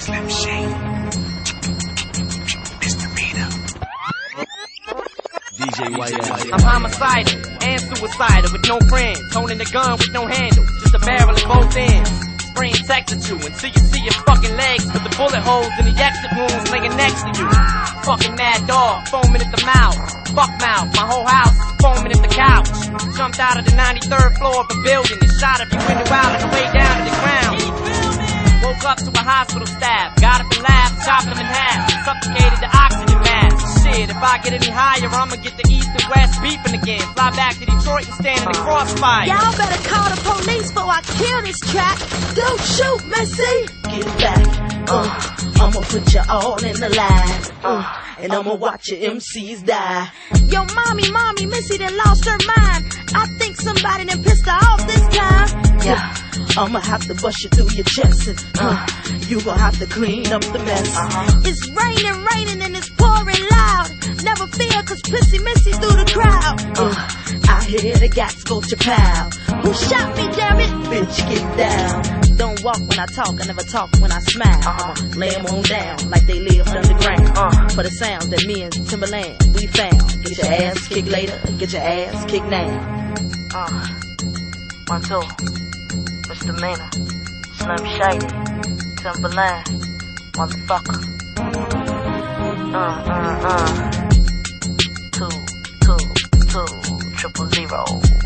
Slim Shady, Misdemeanor, DJ YL. I'm homicidal and suicidal with no friends, holding a gun with no handle, just a barrel at both ends. Spraying text at you until you see your fucking legs with the bullet holes in the exit wounds laying next to you. Fucking mad dog, foaming at the mouth. Fuck mouth, my whole house foaming at the couch. Jumped out of the 93rd floor of a building and shot every window out on the way down to the ground. Woke up to a hospital staff, got up and laughed, chopped them in half, suffocated the oxygen mask. Shit, if I get any higher, I'ma get the east and west beeping again. Fly back to Detroit and stand in the crossfire. Y'all better call the police before I kill this track. Don't shoot, Missy. Get back. I'ma put you all in the line. And I'ma watch your MCs die. Yo, mommy, Missy done lost her mind. I think somebody done pissed her off this time. Yeah. I'ma have to bust you through your chest and you gon' have to clean up the mess. It's raining and it's pouring loud. Never fear cause Pissy Missy through the crowd. I hear the gats go to pal. Who shot me, damn it? Bitch, get down. Don't walk when I talk, I never talk when I smile. I'ma lay them on down like they lived underground. For the sounds that me and Timberland we found. Get your ass kicked later, get your ass kicked now. 1, 2. Misdemeanor, Slim Shady, Timberland, motherfucker. 2, 2, 2, 000.